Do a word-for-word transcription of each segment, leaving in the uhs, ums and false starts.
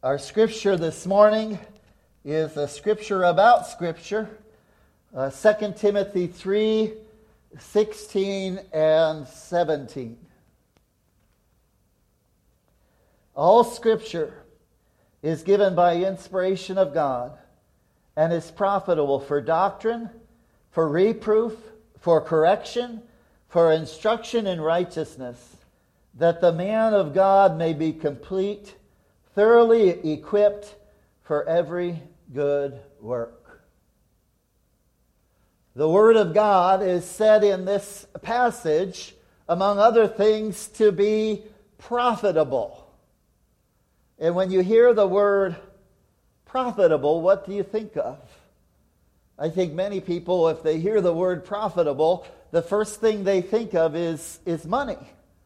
Our scripture this morning is a scripture about scripture, uh, Second Timothy three, sixteen and seventeen. All scripture is given by inspiration of God and is profitable for doctrine, for reproof, for correction, for instruction in righteousness, that the man of God may be complete, thoroughly equipped for every good work. The Word of God is said in this passage, among other things, to be profitable. And when you hear the word profitable, what do you think of? I think many people, if they hear the word profitable, the first thing they think of is, is money.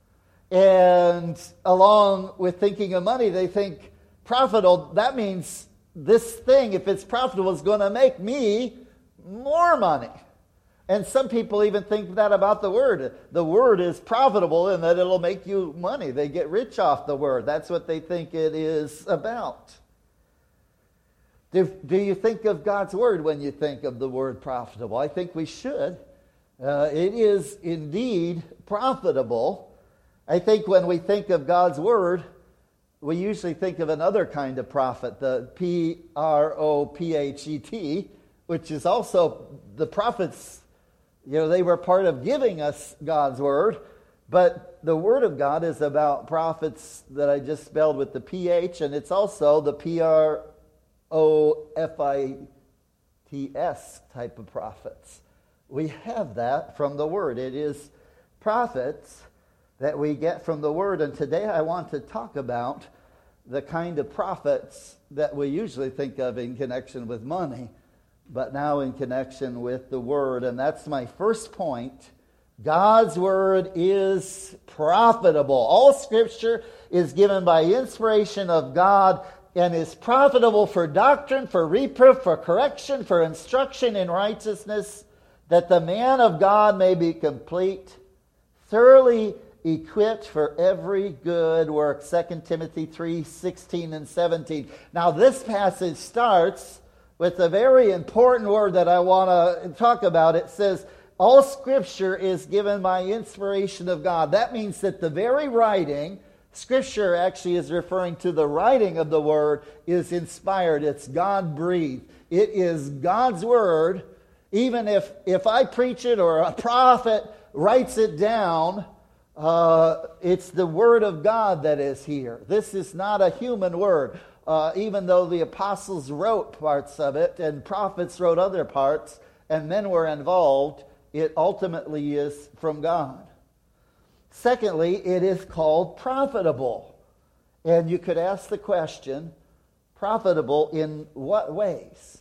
And along with thinking of money, they think profitable, that means this thing, if it's profitable, is going to make me more money. And some people even think that about the word. The word is profitable and that it'll make you money. They get rich off the word. That's what they think it is about. Do, do you think of God's word when you think of the word profitable? I think we should. Uh, it is indeed profitable. I think when we think of God's word, we usually think of another kind of prophet, the P R O P H E T, which is also the prophets. You know, they were part of giving us God's word, but the word of God is about prophets that I just spelled with the P H, and it's also the P R O F I T S type of prophets. We have that from the word. It is prophets that we get from the word. And today I want to talk about the kind of prophets that we usually think of in connection with money, but now in connection with the word. And that's my first point. God's word is profitable. All scripture is given by inspiration of God and is profitable for doctrine, for reproof, for correction, for instruction in righteousness, that the man of God may be complete, thoroughly equipped for every good work. Second Timothy three, sixteen and seventeen. Now this passage starts with a very important word that I want to talk about. It says, all scripture is given by inspiration of God. That means that the very writing, scripture actually is referring to the writing of the word, is inspired. It's God-breathed. It is God's word. Even if, if I preach it or a prophet writes it down, Uh, it's the word of God that is here. This is not a human word. Uh, even though the apostles wrote parts of it and prophets wrote other parts and men were involved, it ultimately is from God. Secondly, it is called profitable. And you could ask the question, profitable in what ways?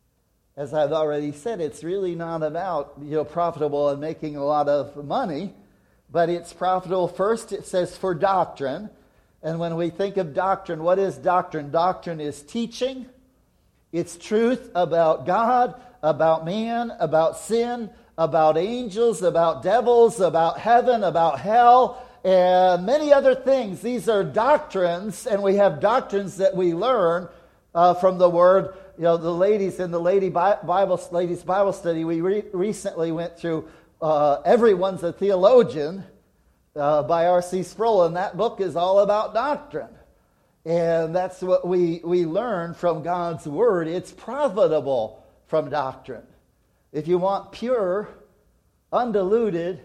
As I've already said, it's really not about, you know, profitable and making a lot of money. But it's profitable. First, it says for doctrine. And when we think of doctrine, what is doctrine? Doctrine is teaching. It's truth about God, about man, about sin, about angels, about devils, about heaven, about hell, and many other things. These are doctrines, and we have doctrines that we learn uh, from the Word. You know, the ladies in the lady Bible, ladies Bible study, we re- recently went through Uh, Everyone's a Theologian uh, by R C Sproul, and that book is all about doctrine. And that's what we, we learn from God's Word. It's profitable from doctrine. If you want pure, undiluted,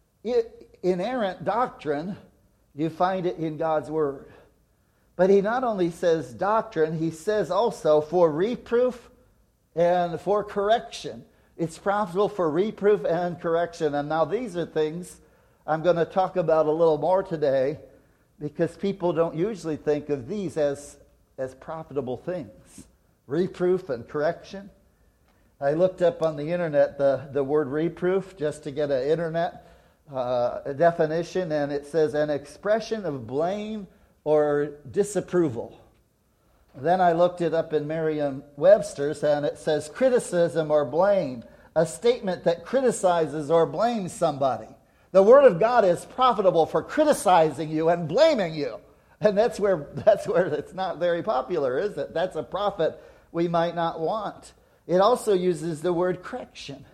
inerrant doctrine, you find it in God's Word. But he not only says doctrine, he says also for reproof and for correction. It's profitable for reproof and correction. And now these are things I'm going to talk about a little more today because people don't usually think of these as, as profitable things. Reproof and correction. I looked up on the internet the, the word reproof just to get an internet uh, definition, and it says an expression of blame or disapproval. Then I looked it up in Merriam-Webster's, and it says criticism or blame, a statement that criticizes or blames somebody. The Word of God is profitable for criticizing you and blaming you. And that's where that's where it's not very popular, is it? That's a prophet we might not want. It also uses the word correction.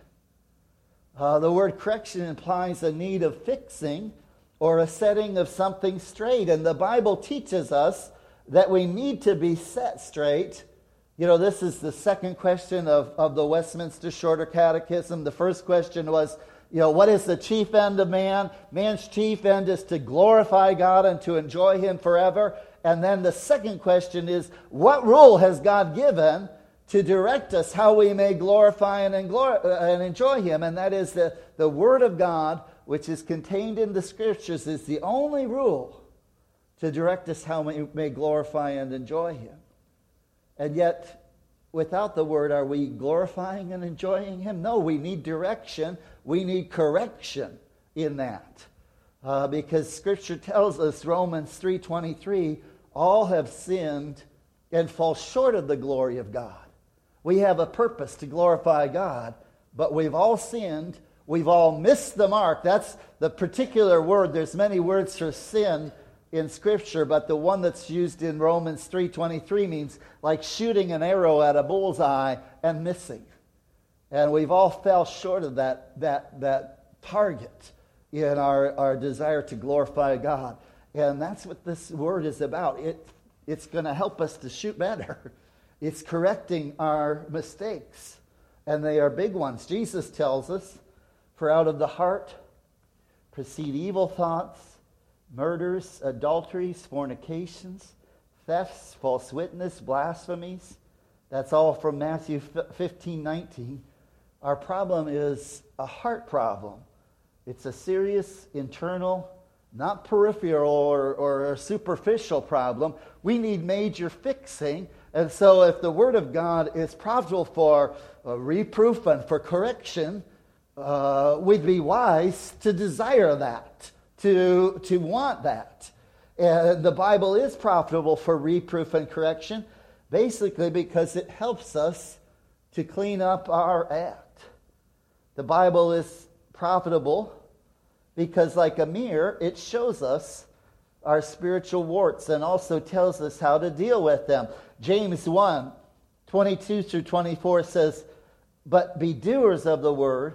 Uh, the word correction implies a need of fixing or a setting of something straight. And the Bible teaches us that we need to be set straight. You know, this is the second question of, of the Westminster Shorter Catechism. The first question was, you know, what is the chief end of man? Man's chief end is to glorify God and to enjoy Him forever. And then the second question is, what rule has God given to direct us how we may glorify and, glor- and enjoy Him? And that is the, the Word of God, which is contained in the Scriptures, is the only rule to direct us how we may glorify and enjoy Him. And yet, without the Word, are we glorifying and enjoying Him? No, we need direction. We need correction in that. Uh, because Scripture tells us, Romans three twenty-three, all have sinned and fall short of the glory of God. We have a purpose to glorify God, but we've all sinned. We've all missed the mark. That's the particular word. There's many words for sin in Scripture, but the one that's used in Romans three twenty-three means like shooting an arrow at a bullseye and missing. And we've all fell short of that, that, that target in our, our desire to glorify God. And that's what this word is about. It, it's going to help us to shoot better. It's correcting our mistakes. And they are big ones. Jesus tells us, for out of the heart proceed evil thoughts, murders, adulteries, fornications, thefts, false witness, blasphemies. That's all from Matthew fifteen nineteen. Our problem is a heart problem. It's a serious, internal, not peripheral or, or a superficial problem. We need major fixing. And so if the Word of God is profitable for uh, reproof and for correction, uh, we'd be wise to desire that. To, to want that. And the Bible is profitable for reproof and correction, basically because it helps us to clean up our act. The Bible is profitable because, like a mirror, it shows us our spiritual warts and also tells us how to deal with them. James one, twenty-two through twenty-four says, "But be doers of the word,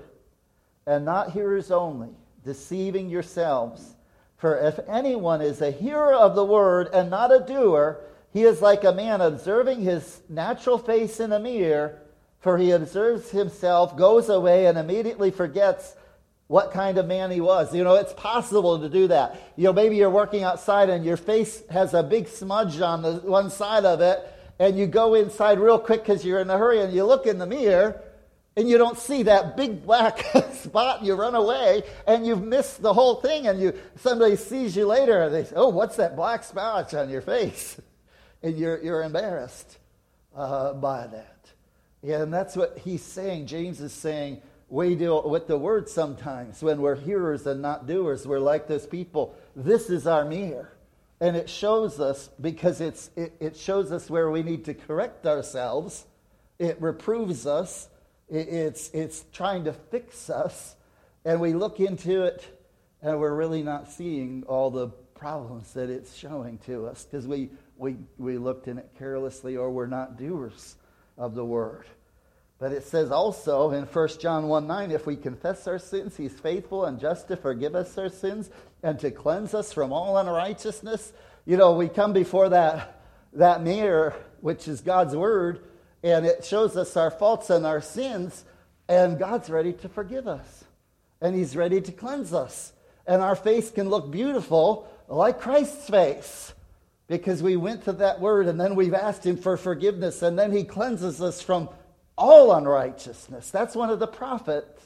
and not hearers only, deceiving yourselves. For if anyone is a hearer of the word and not a doer, he is like a man observing his natural face in a mirror. For he observes himself, goes away, and immediately forgets what kind of man he was." You know, it's possible to do that. You know, maybe you're working outside and your face has a big smudge on the one side of it, and you go inside real quick because you're in a hurry, and you look in the mirror, and you don't see that big black spot, and you run away, and you've missed the whole thing, and you somebody sees you later, and they say, "Oh, what's that black spot on your face?" And you're you're embarrassed uh, by that. And that's what he's saying. James is saying, we deal with the word sometimes. When we're hearers and not doers, we're like those people. This is our mirror. And it shows us, because it's it, it shows us where we need to correct ourselves. It reproves us. It, it's, it's trying to fix us. And we look into it, and we're really not seeing all the problems that it's showing to us, because we, we, we looked in it carelessly, or we're not doers of the word. But it says also in First John one nine, if we confess our sins, he's faithful and just to forgive us our sins and to cleanse us from all unrighteousness. You know, we come before that, that mirror, which is God's word, and it shows us our faults and our sins, and God's ready to forgive us. And he's ready to cleanse us. And our face can look beautiful like Christ's face, because we went to that word, and then we've asked him for forgiveness, and then he cleanses us from all unrighteousness. That's one of the prophets,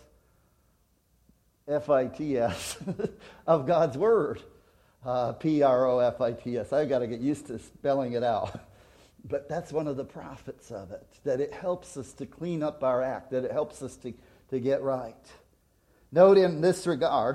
F I T S, of God's word. Uh, P R O F I T S. I've got to get used to spelling it out. But that's one of the prophets of it, that it helps us to clean up our act, that it helps us to, to get right. Note in this regard,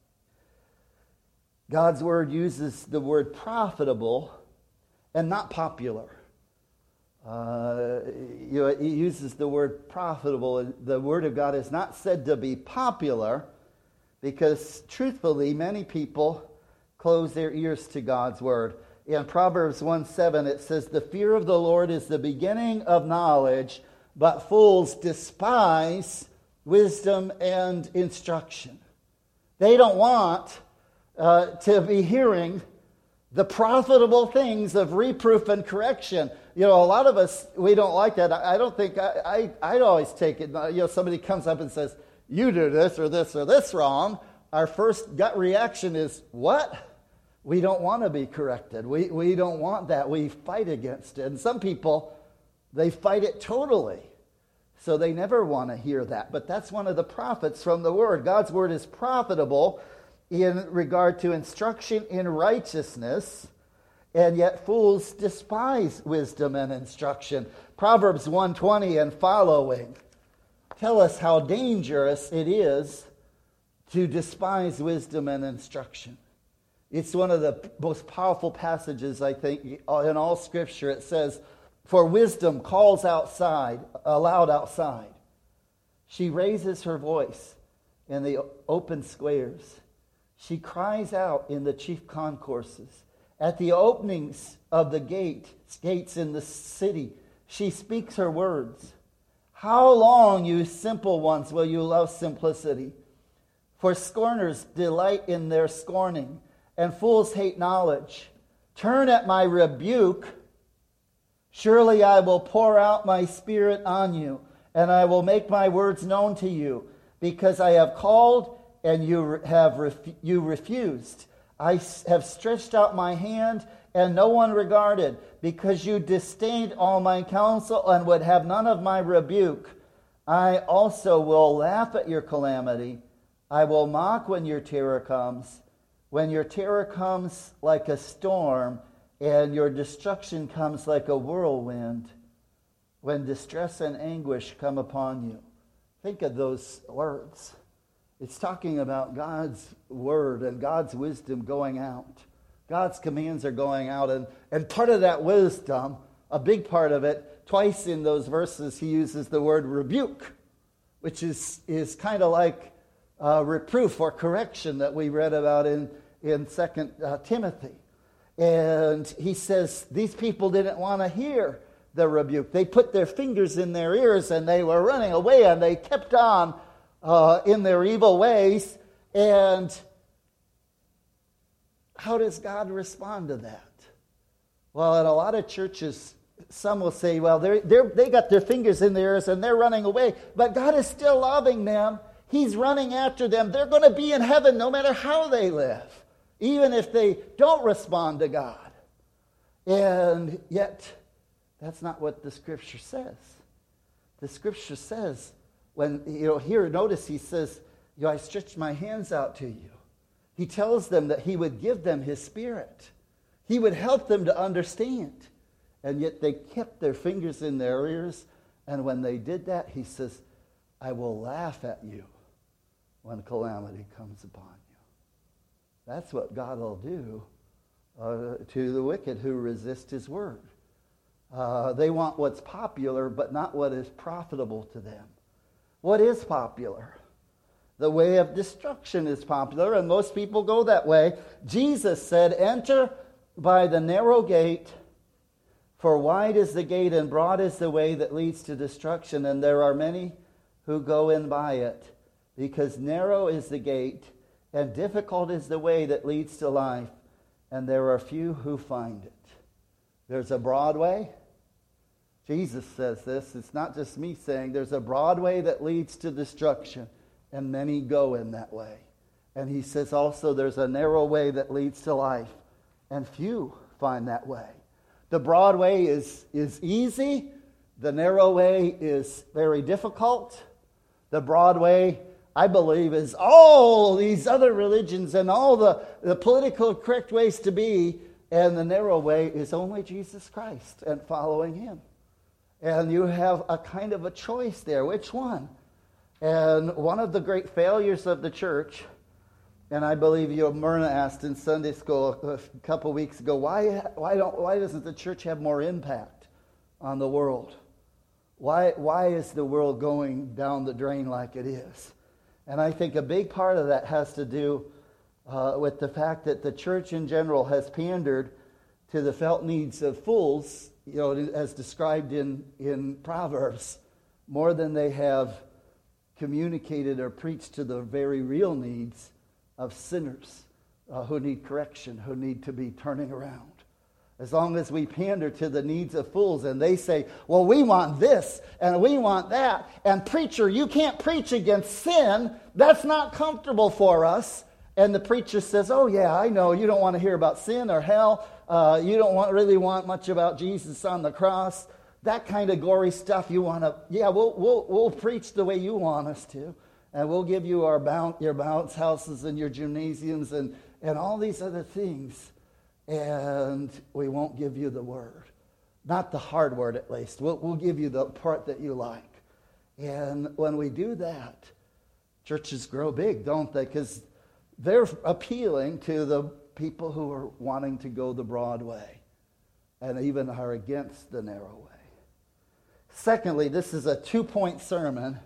God's word uses the word profitable and not popular. Uh, you know, it uses the word profitable. The word of God is not said to be popular because, truthfully, many people close their ears to God's word. in Proverbs one seven, it says, "The fear of the Lord is the beginning of knowledge, but fools despise wisdom and instruction." They don't want uh, to be hearing the profitable things of reproof and correction. You know, a lot of us, we don't like that. I, I don't think, I, I, I'd always take it, you know, somebody comes up and says, "You do this or this or this wrong." Our first gut reaction is, what? We don't want to be corrected. We, we don't want that. We fight against it. And some people, they fight it totally. So they never want to hear that. But that's one of the profits from the Word. God's Word is profitable in regard to instruction in righteousness, and yet fools despise wisdom and instruction. Proverbs one twenty and following tell us how dangerous it is to despise wisdom and instruction. It's one of the most powerful passages, I think, in all Scripture. It says, "For wisdom calls outside, aloud outside. She raises her voice in the open squares. She cries out in the chief concourses. At the openings of the gate, gates in the city, she speaks her words. How long, you simple ones, will you love simplicity? For scorners delight in their scorning, and fools hate knowledge. Turn at my rebuke. Surely I will pour out my spirit on you, and I will make my words known to you, because I have called and you have ref- you refused. I have stretched out my hand, and no one regarded, because you disdained all my counsel and would have none of my rebuke. I also will laugh at your calamity. I will mock when your terror comes. When your terror comes like a storm, and your destruction comes like a whirlwind, when distress and anguish come upon you." Think of those words. It's talking about God's word and God's wisdom going out. God's commands are going out, and, and part of that wisdom, a big part of it, twice in those verses he uses the word rebuke, which is, is kind of like uh, reproof or correction that we read about in, in Second uh, Timothy. And he says these people didn't want to hear the rebuke. They put their fingers in their ears and they were running away, and they kept on uh, in their evil ways. And how does God respond to that? Well, in a lot of churches, some will say, well, they're, they're, they got their fingers in their ears and they're running away. But God is still loving them. He's running after them. They're going to be in heaven no matter how they live, even if they don't respond to God. And yet, that's not what the Scripture says. The Scripture says, when, you know, here, notice he says, you know, I stretched my hands out to you. He tells them that he would give them his Spirit. He would help them to understand. And yet they kept their fingers in their ears. And when they did that, he says, I will laugh at you when calamity comes upon you. That's what God will do uh, to the wicked who resist his word. Uh, they want what's popular, but not what is profitable to them. What is popular? The way of destruction is popular, and most people go that way. Jesus said, enter by the narrow gate, for wide is the gate and broad is the way that leads to destruction, and there are many who go in by it. Because narrow is the gate, and difficult is the way that leads to life, and there are few who find it. There's a broad way. Jesus says this. It's not just me saying. There's a broad way that leads to destruction, and many go in that way. And he says also there's a narrow way that leads to life, and few find that way. The broad way is, is easy. The narrow way is very difficult. The broad way, I believe, is all these other religions and all the, the political correct ways to be, and the narrow way is only Jesus Christ and following him. And you have a kind of a choice there. Which one? And one of the great failures of the church, and I believe you, Myrna asked in Sunday school a couple weeks ago, why, why, don't, why doesn't the church have more impact on the world? Why, why is the world going down the drain like it is? And I think a big part of that has to do uh, with the fact that the church in general has pandered to the felt needs of fools, you know, as described in, in Proverbs, more than they have communicated or preached to the very real needs of sinners uh, who need correction, who need to be turning around. As long as we pander to the needs of fools and they say, well, we want this and we want that, and preacher, you can't preach against sin, that's not comfortable for us. And the preacher says, oh yeah, I know, you don't want to hear about sin or hell, uh, you don't want, really want much about Jesus on the cross, that kind of gory stuff you want to, yeah, we'll, we'll, we'll preach the way you want us to, and we'll give you our bounce, your bounce houses and your gymnasiums and, and all these other things. And we won't give you the word. Not the hard word, at least. We'll, we'll give you the part that you like. And when we do that, churches grow big, don't they? Because they're appealing to the people who are wanting to go the broad way and even are against the narrow way. Secondly, this is a two-point sermon.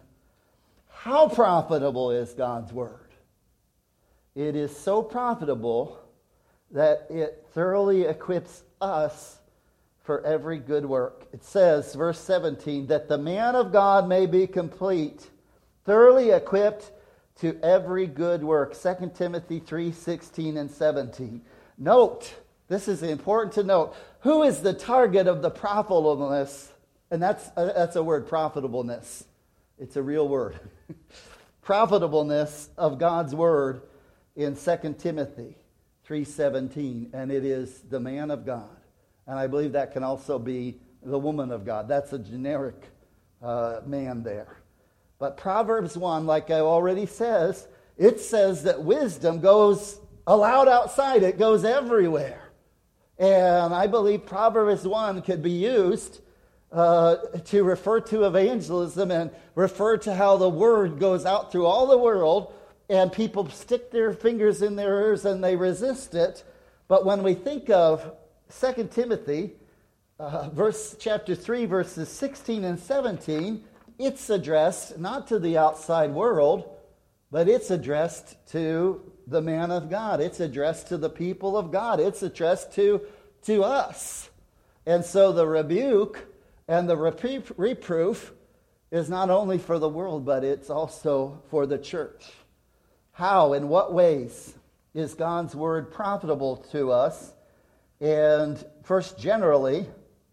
How profitable is God's word? It is so profitable that it thoroughly equips us for every good work. It says, verse seventeen, that the man of God may be complete, thoroughly equipped to every good work. Second Timothy three sixteen and seventeen. Note, this is important to note, who is the target of the profitableness? And that's, uh, that's a word, profitableness. It's a real word. Profitableness of God's word in Second Timothy three seventeen, and it is the man of God. And I believe that can also be the woman of God. That's a generic uh, man there. But Proverbs one, like I already says, it says that wisdom goes allowed outside. It goes everywhere. And I believe Proverbs one could be used uh, to refer to evangelism and refer to how the word goes out through all the world. And people stick their fingers in their ears and they resist it. But when we think of Second Timothy, uh, verse chapter three, verses sixteen and seventeen, it's addressed not to the outside world, but it's addressed to the man of God. It's addressed to the people of God. It's addressed to, to us. And so the rebuke and the repro- reproof is not only for the world, but it's also for the church. How, in what ways is God's word profitable to us? And first, generally,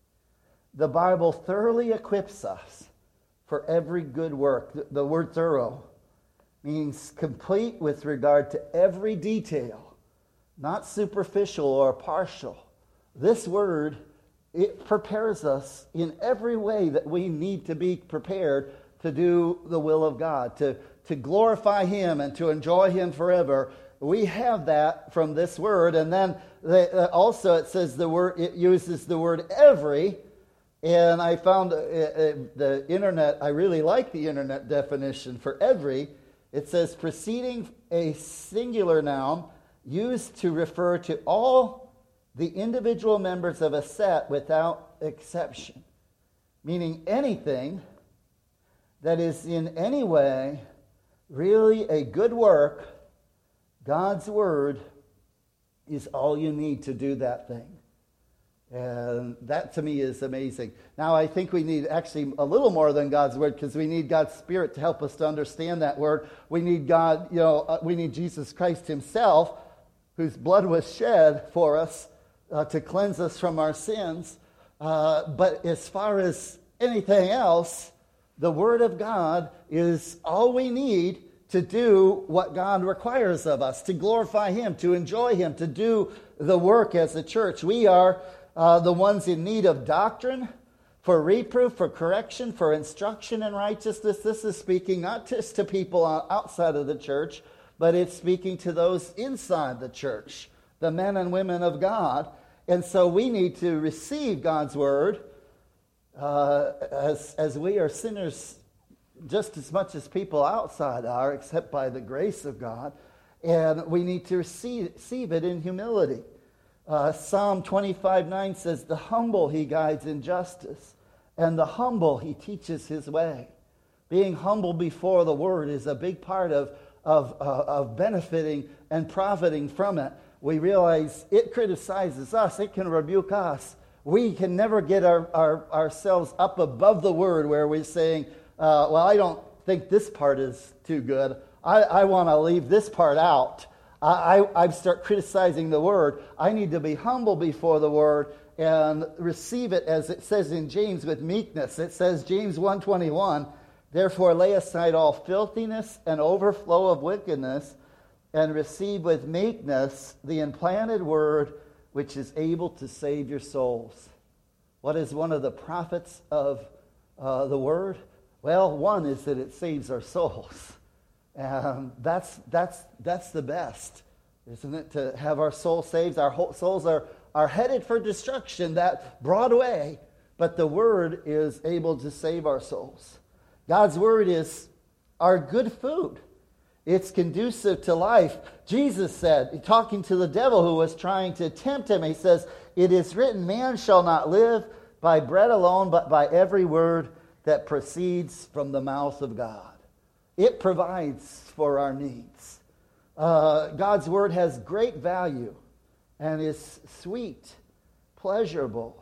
the Bible thoroughly equips us for every good work. The, the word thorough means complete with regard to every detail, not superficial or partial. This word, it prepares us in every way that we need to be prepared to do the will of God, to to glorify Him and to enjoy Him forever. We have that from this word. And then the, uh, also it says the word, it uses the word every. And I found uh, uh, the internet, I really like the internet definition for every. It says preceding a singular noun used to refer to all the individual members of a set without exception. Meaning anything that is in any way really a good work, God's word is all you need to do that thing. And that to me is amazing. Now I think we need actually a little more than God's word, because we need God's Spirit to help us to understand that word. We need God, you know, uh, we need Jesus Christ Himself, whose blood was shed for us uh, to cleanse us from our sins. Uh, but as far as anything else, the Word of God is all we need to do what God requires of us, to glorify Him, to enjoy Him, to do the work as a church. We are uh, the ones in need of doctrine, for reproof, for correction, for instruction in righteousness. This is speaking not just to people outside of the church, but it's speaking to those inside the church, the men and women of God. And so we need to receive God's Word Uh, as as we are sinners just as much as people outside are, except by the grace of God, and we need to receive, receive it in humility. Uh, Psalm twenty-five nine says, the humble He guides in justice, and the humble He teaches His way. Being humble before the Word is a big part of, of, uh, of benefiting and profiting from it. we realize it criticizes us. It can rebuke us. We can never get our, our, ourselves up above the Word where we're saying, uh, well, I don't think this part is too good. I, I want to leave this part out. I, I, I start criticizing the Word. I need to be humble before the Word and receive it, as it says in James, with meekness. It says, James one twenty-one, therefore lay aside all filthiness and overflow of wickedness, and receive with meekness the implanted word, which is able to save your souls. What is one of the profits of uh, the word? Well, one is that it saves our souls. And that's that's that's the best, isn't it? To have our soul saved. Our whole souls are, are headed for destruction, that broad way, but the word is able to save our souls. God's word is our good food. It's conducive to life. Jesus said, talking to the devil who was trying to tempt him, he says, it is written, man shall not live by bread alone, but by every word that proceeds from the mouth of God. It provides for our needs. Uh, God's word has great value and is sweet, pleasurable.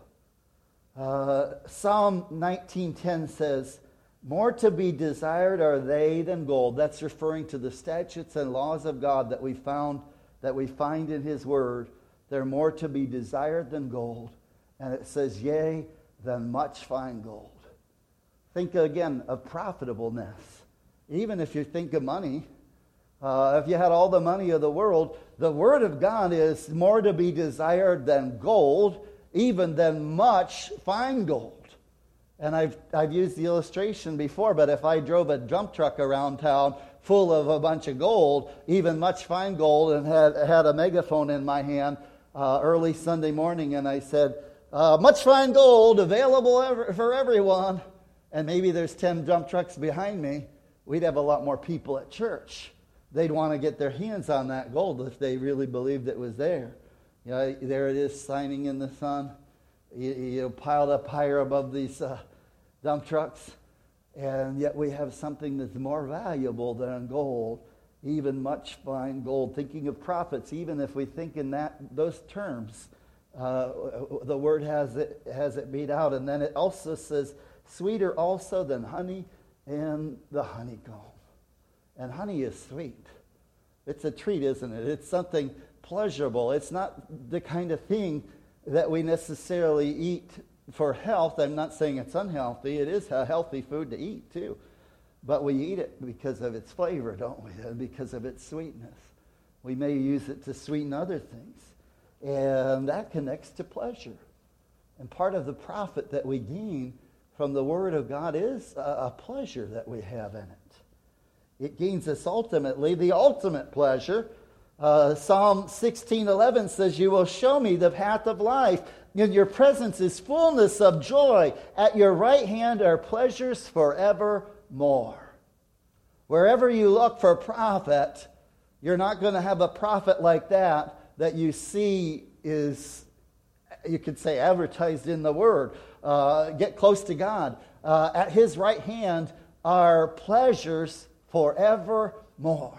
Uh, Psalm nineteen ten says, more to be desired are they than gold. That's referring to the statutes and laws of God that we found, that we find in His Word. They're more to be desired than gold. And it says, yea, than much fine gold. Think again of profitableness. Even if you think of money, uh, if you had all the money of the world, the Word of God is more to be desired than gold, even than much fine gold. And I've I've used the illustration before, but if I drove a dump truck around town full of a bunch of gold, even much fine gold, and had had a megaphone in my hand uh, early Sunday morning, and I said, uh, much fine gold available ever, for everyone, and maybe there's ten dump trucks behind me, we'd have a lot more people at church. They'd want to get their hands on that gold if they really believed it was there. You know, there it is, shining in the sun. You, you piled up higher above these uh, dump trucks, and yet we have something that's more valuable than gold, even much fine gold. Thinking of profits, even if we think in that those terms, uh, the word has it has it beat out. And then it also says, sweeter also than honey and the honeycomb. And honey is sweet. It's a treat, isn't it? It's something pleasurable. It's not the kind of thing that we necessarily eat for health. I'm not saying it's unhealthy. It is a healthy food to eat too. But we eat it because of its flavor, don't we? And because of its sweetness. We may use it to sweeten other things. And that connects to pleasure. And part of the profit that we gain from the Word of God is a, a pleasure that we have in it. It gains us ultimately the ultimate pleasure. Uh, Psalm sixteen eleven says, you will show me the path of life. In your presence is fullness of joy. At your right hand are pleasures forevermore. Wherever you look for profit, you're not going to have a profit like that that you see is, you could say, advertised in the Word. Uh, get close to God. Uh, at His right hand are pleasures forevermore.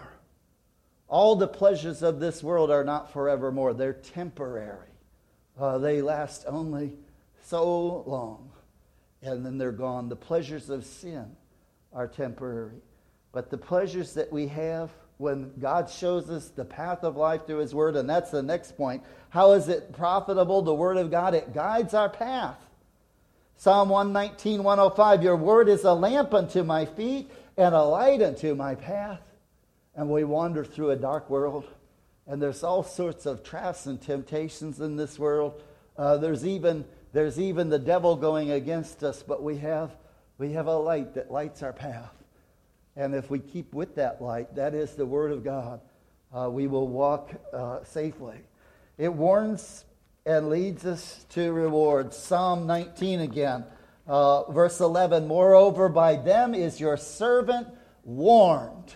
All the pleasures of this world are not forevermore. They're temporary. Uh, they last only so long, and then they're gone. The pleasures of sin are temporary. But the pleasures that we have when God shows us the path of life through His Word, and that's the next point. How is it profitable? The Word of God, it guides our path. Psalm one nineteen, one oh five, your Word is a lamp unto my feet and a light unto my path. And we wander through a dark world. And there's all sorts of traps and temptations in this world. Uh, there's even there's even the devil going against us. But we have we have a light that lights our path. And if we keep with that light, that is the Word of God, uh, we will walk uh, safely. It warns and leads us to reward. Psalm nineteen again, uh, verse eleven. Moreover, by them is your servant warned.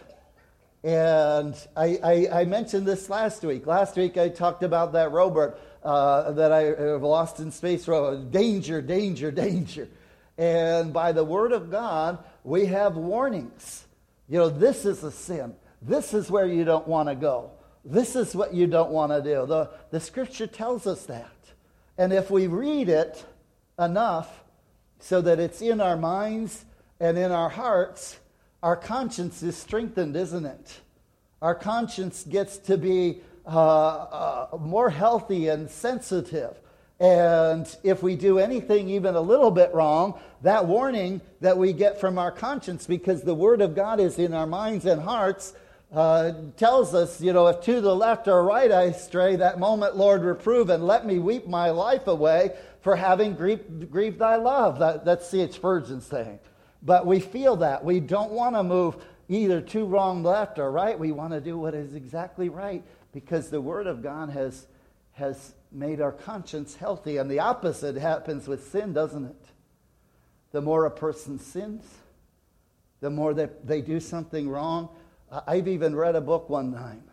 And I, I, I mentioned this last week. Last week I talked about that rowboat uh, that I have lost in space. Danger, danger, danger. And by the Word of God, we have warnings. You know, this is a sin. This is where you don't want to go. This is what you don't want to do. The, the Scripture tells us that. And if we read it enough so that it's in our minds and in our hearts, our conscience is strengthened, isn't it? Our conscience gets to be uh, uh, more healthy and sensitive. And if we do anything even a little bit wrong, that warning that we get from our conscience, because the Word of God is in our minds and hearts, uh, tells us, you know, if to the left or right I stray, that moment, Lord, reprove, and let me weep my life away for having grieved, grieved thy love. That, that's C H Spurgeon's saying. But we feel that. We don't want to move either too wrong left or right. We want to do what is exactly right, because the Word of God has has made our conscience healthy. And the opposite happens with sin, doesn't it? The more a person sins, the more that they do something wrong. I've even read a book one time.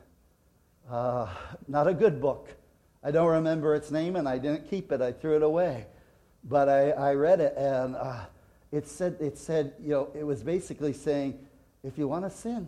Uh, not a good book. I don't remember its name, and I didn't keep it. I threw it away. But I, I read it, and uh, it said, it said, you know, it was basically saying, if you want to sin,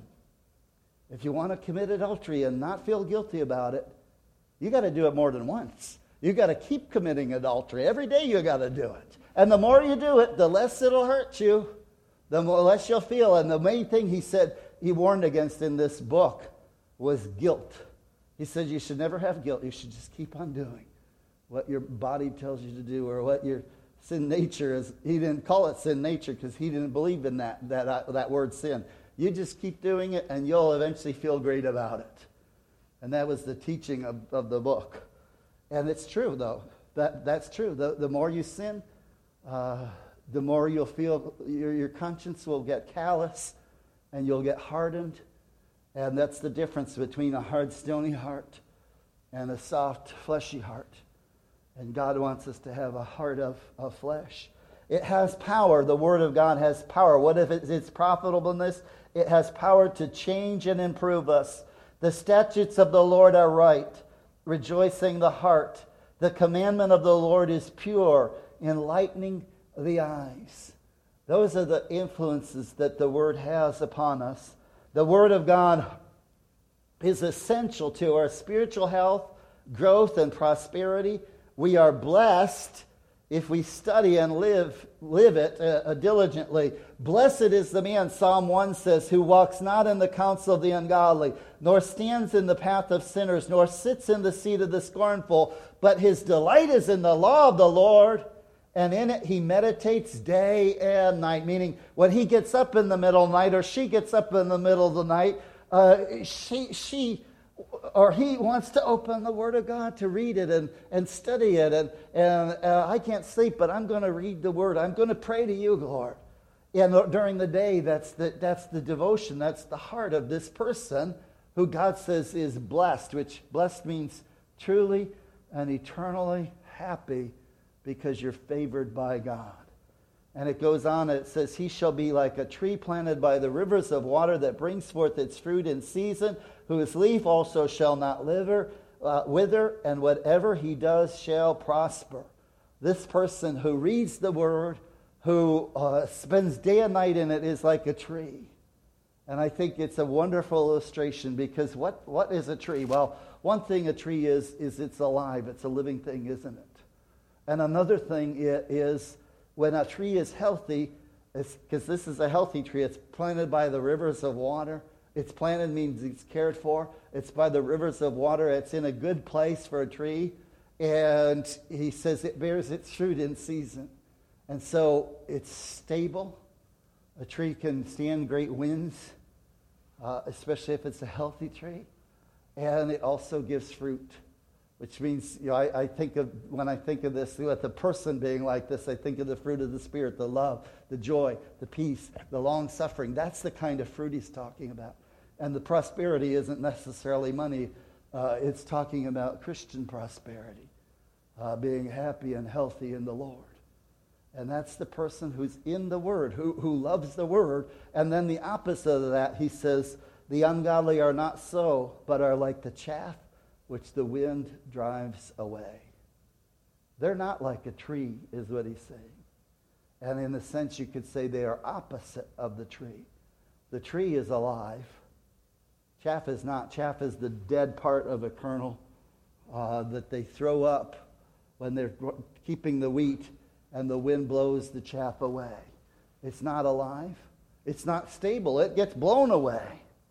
if you want to commit adultery and not feel guilty about it, you got to do it more than once. You got to keep committing adultery. Every day you got to do it. And the more you do it, the less it'll hurt you, the more, less you'll feel. And the main thing he said, he warned against in this book was guilt. He said you should never have guilt. You should just keep on doing what your body tells you to do, or what your sin nature is. He didn't call it sin nature because he didn't believe in that, that, uh, that word sin. You just keep doing it and you'll eventually feel great about it. And that was the teaching of, of the book. And it's true, though. That That's true. The, the more you sin, uh, the more you'll feel, your, your conscience will get callous and you'll get hardened. And that's the difference between a hard, stony heart and a soft, fleshy heart. And God wants us to have a heart of, of flesh. It has power. The Word of God has power. What if it's its profitableness? It has power to change and improve us. The statutes of the Lord are right, rejoicing the heart. The commandment of the Lord is pure, enlightening the eyes. Those are the influences that the Word has upon us. The Word of God is essential to our spiritual health, growth, and prosperity. We are blessed if we study and live live it uh, diligently. Blessed is the man, Psalm one says, who walks not in the counsel of the ungodly, nor stands in the path of sinners, nor sits in the seat of the scornful, but his delight is in the law of the Lord, and in it he meditates day and night. Meaning, when he gets up in the middle of the night, or she gets up in the middle of the night, uh, she she or he wants to open the Word of God to read it and, and study it. And, and uh, I can't sleep, but I'm going to read the Word. I'm going to pray to you, Lord. And during the day, that's the, that's the devotion. That's the heart of this person who God says is blessed, which blessed means truly and eternally happy because you're favored by God. And it goes on, it says, he shall be like a tree planted by the rivers of water that brings forth its fruit in season, whose leaf also shall not wither, uh, wither, and whatever he does shall prosper. This person who reads the Word, who uh, spends day and night in it, is like a tree. And I think it's a wonderful illustration, because what, what is a tree? Well, one thing a tree is, is it's alive. It's a living thing, isn't it? And another thing is, when a tree is healthy, because this is a healthy tree, it's planted by the rivers of water. It's planted means it's cared for. It's by the rivers of water. It's in a good place for a tree. And he says it bears its fruit in season. And so it's stable. A tree can stand great winds, uh, especially if it's a healthy tree. And it also gives fruit. Which means, you know, I, I think of, when I think of this, with the person being like this, I think of the fruit of the Spirit, the love, the joy, the peace, the long-suffering. That's the kind of fruit he's talking about. And the prosperity isn't necessarily money. Uh, it's talking about Christian prosperity, uh, being happy and healthy in the Lord. And that's the person who's in the Word, who, who loves the Word. And then the opposite of that, he says, the ungodly are not so, but are like the chaff which the wind drives away. They're not like a tree, is what he's saying. And in a sense, you could say they are opposite of the tree. The tree is alive. Chaff is not. Chaff is the dead part of a kernel uh, that they throw up when they're keeping the wheat and the wind blows the chaff away. It's not alive. It's not stable. It gets blown away.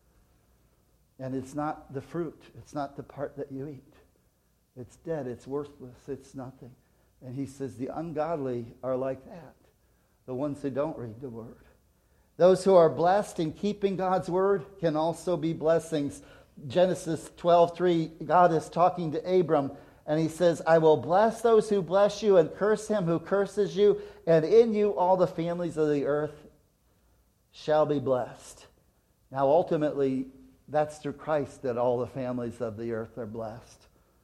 And it's not the fruit. It's not the part that you eat. It's dead. It's worthless. It's nothing. And he says the ungodly are like that. The ones who don't read the word. Those who are blessed in keeping God's word can also be blessings. Genesis twelve three, God is talking to Abram, and he says, I will bless those who bless you and curse him who curses you, and in you all the families of the earth shall be blessed. Now, ultimately, that's through Christ that all the families of the earth are blessed.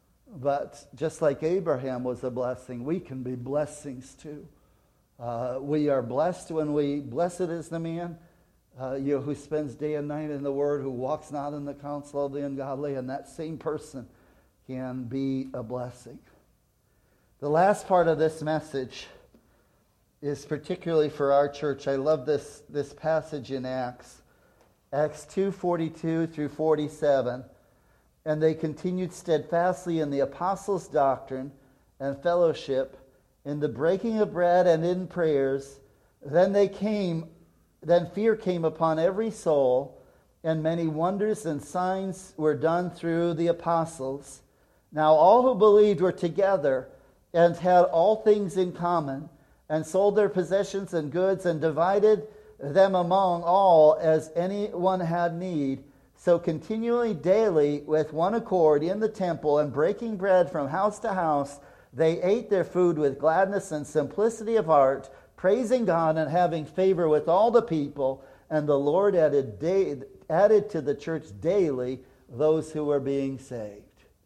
But just like Abraham was a blessing, we can be blessings too. Uh, we are blessed when we, blessed is the man uh, you know, who spends day and night in the Word, who walks not in the counsel of the ungodly, and that same person can be a blessing. The last part of this message is particularly for our church. I love this, this passage in Acts, Acts two forty-two through forty-seven. And they continued steadfastly in the apostles' doctrine and fellowship, in the breaking of bread and in prayers. Then they came, then fear came upon every soul, and many wonders and signs were done through the apostles. Now all who believed were together and had all things in common, and sold their possessions and goods and divided them among all as anyone had need. So continually daily with one accord in the temple and breaking bread from house to house, they ate their food with gladness and simplicity of heart, praising God and having favor with all the people. And the Lord added, day, added to the church daily those who were being saved.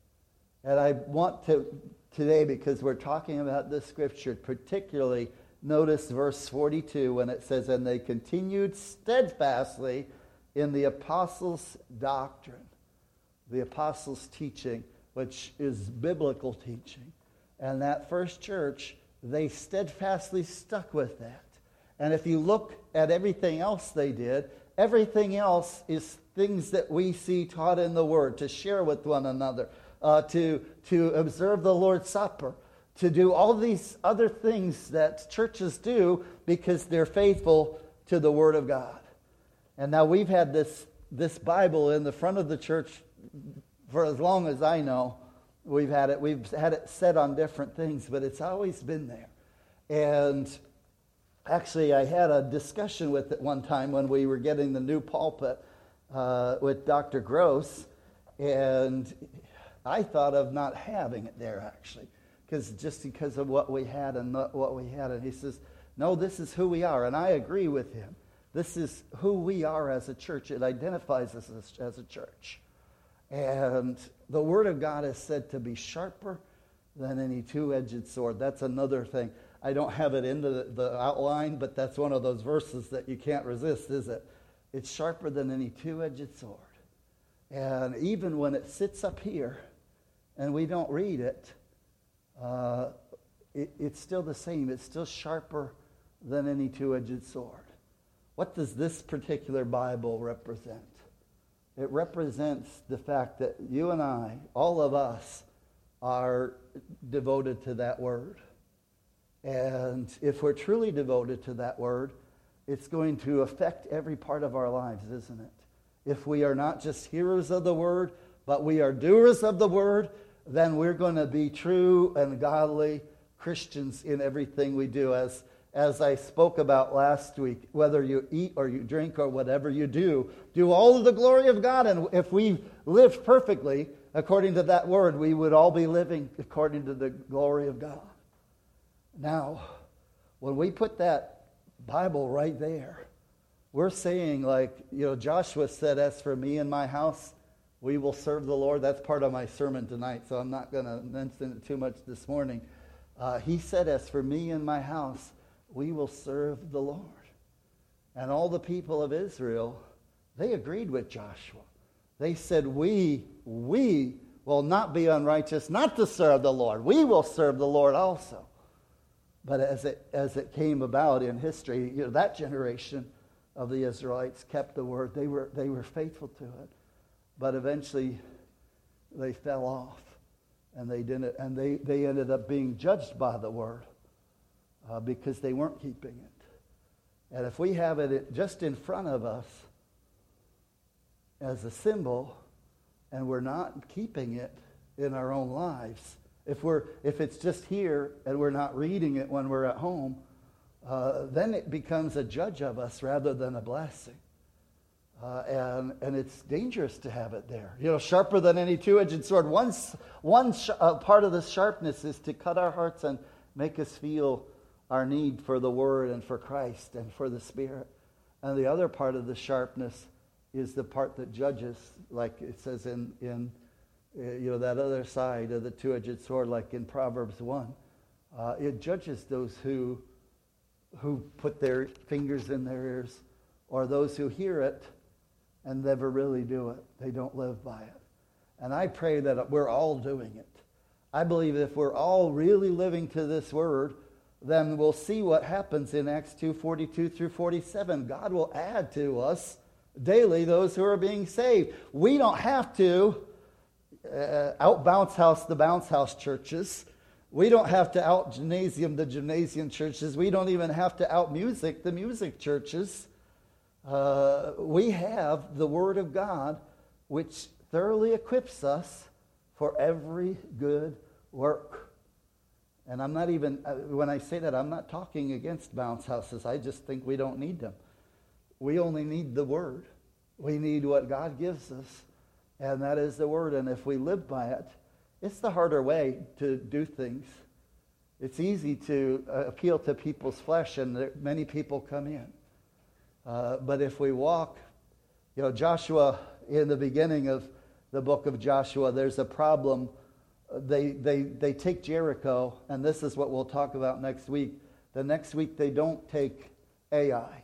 And I want to today, because we're talking about this scripture, particularly notice verse forty-two when it says, and they continued steadfastly in the apostles' doctrine, the apostles' teaching, which is biblical teaching. And that first church, they steadfastly stuck with that. And if you look at everything else they did, everything else is things that we see taught in the Word, to share with one another, uh, to, to observe the Lord's Supper, to do all these other things that churches do because they're faithful to the Word of God. And now we've had this, this Bible in the front of the church for as long as I know. We've had it. We've had it set on different things, but it's always been there. And actually, I had a discussion with it one time when we were getting the new pulpit uh, with Doctor Gross, and I thought of not having it there actually, because just because of what we had and not what we had. And he says, "No, this is who we are," and I agree with him. This is who we are as a church. It identifies us as, as a church. And the Word of God is said to be sharper than any two-edged sword. That's another thing. I don't have it into the, the outline, but that's one of those verses that you can't resist, is it? It's sharper than any two-edged sword. And even when it sits up here and we don't read it, uh, it, it's still the same. It's still sharper than any two-edged sword. What does this particular Bible represent? It represents the fact that you and I, all of us, are devoted to that Word. And if we're truly devoted to that Word, it's going to affect every part of our lives, isn't it? If we are not just hearers of the Word, but we are doers of the Word, then we're going to be true and godly Christians in everything we do. As As I spoke about last week, whether you eat or you drink or whatever you do, do all of the glory of God. And if we lived perfectly according to that word, we would all be living according to the glory of God. Now, when we put that Bible right there, we're saying, like, you know, Joshua said, as for me and my house, we will serve the Lord. That's part of my sermon tonight, so I'm not going to mention it too much this morning. Uh, he said, as for me and my house, we will serve the Lord. And all the people of Israel, they agreed with Joshua. They said, we, we will not be unrighteous, not to serve the Lord. We will serve the Lord also. But as it as it came about in history, you know, that generation of the Israelites kept the word. They were they were faithful to it. but eventually they fell off, and they didn't, and they, they ended up being judged by the word uh, because they weren't keeping it. And if we have it just in front of us as a symbol, and we're not keeping it in our own lives, if we're if it's just here and we're not reading it when we're at home, uh, then it becomes a judge of us rather than a blessing. Uh, and and it's dangerous to have it there. You know, sharper than any two-edged sword. One, one sh- uh, part of the sharpness is to cut our hearts and make us feel our need for the Word and for Christ and for the Spirit. And the other part of the sharpness is the part that judges, like it says in, in uh, you know, that other side of the two-edged sword, like in Proverbs one. Uh, it judges those who, who put their fingers in their ears, or those who hear it and never really do it. They don't live by it. And I pray that we're all doing it. I believe if we're all really living to this word, then we'll see what happens in Acts two forty-two through forty-seven. God will add to us daily those who are being saved. We don't have to uh, out bounce house the bounce house churches. We don't have to out gymnasium the gymnasium churches. We don't even have to out music the music churches. Uh, we have the Word of God, which thoroughly equips us for every good work. And I'm not even, when I say that, I'm not talking against bounce houses. I just think we don't need them. We only need the Word. We need what God gives us, and that is the Word. And if we live by it, it's the harder way to do things. It's easy to uh, appeal to people's flesh, and there, many people come in. Uh, but if we walk, you know, Joshua, in the beginning of the book of Joshua, there's a problem. They, they, they take Jericho, and this is what we'll talk about next week. The next week they don't take Ai,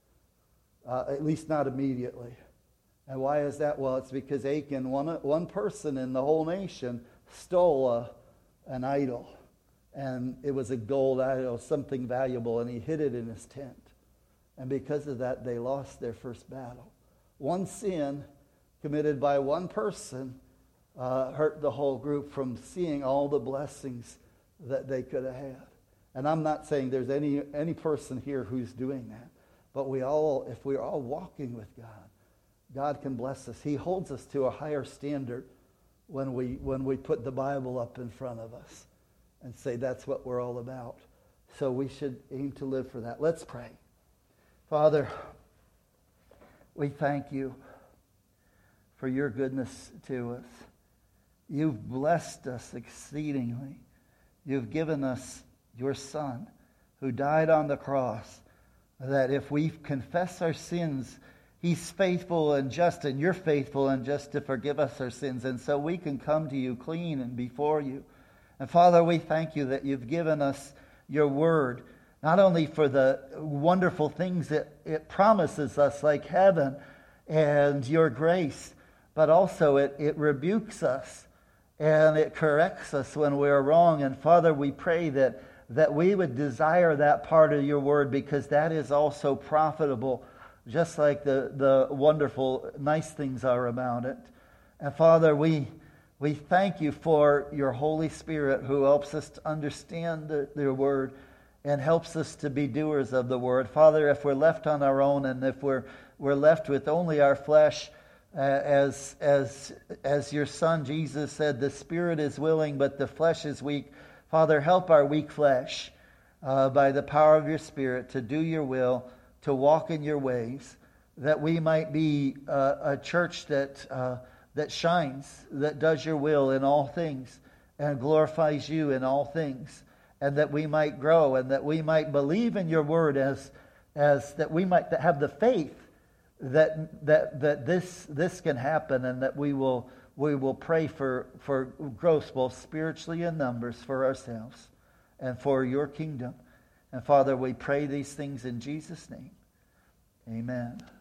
uh, at least not immediately. And why is that? Well, it's because Achan, one, one person in the whole nation, stole a, an idol. And it was a gold idol, something valuable, and he hid it in his tent. And because of that, they lost their first battle. One sin committed by one person uh, hurt the whole group from seeing all the blessings that they could have had. And I'm not saying there's any, any person here who's doing that. But we all, if we're all walking with God, God can bless us. He holds us to a higher standard when we, when we put the Bible up in front of us and say that's what we're all about. So we should aim to live for that. Let's pray. Father, we thank you for your goodness to us. You've blessed us exceedingly. You've given us your Son who died on the cross, that if we confess our sins, he's faithful and just, and you're faithful and just to forgive us our sins. And so we can come to you clean and before you. And Father, we thank you that you've given us your word, not only for the wonderful things that it promises us, like heaven and your grace, but also it, it rebukes us and it corrects us when we're wrong. And Father, we pray that, that we would desire that part of your word, because that is also profitable, just like the, the wonderful, nice things are about it. And Father, we we thank you for your Holy Spirit who helps us to understand the, your word and helps us to be doers of the word. Father, if we're left on our own, and if we're we're left with only our flesh, uh, as as as your Son Jesus said, the spirit is willing, but the flesh is weak. Father, help our weak flesh uh, by the power of your Spirit to do your will, to walk in your ways, that we might be uh, a church that uh, that shines, that does your will in all things, and glorifies you in all things, and that we might grow, and that we might believe in your word, as as that we might have the faith that that that this this can happen, and that we will we will pray for for growth, both spiritually and numbers, for ourselves and for your kingdom. And Father, we pray these things in Jesus' name. Amen.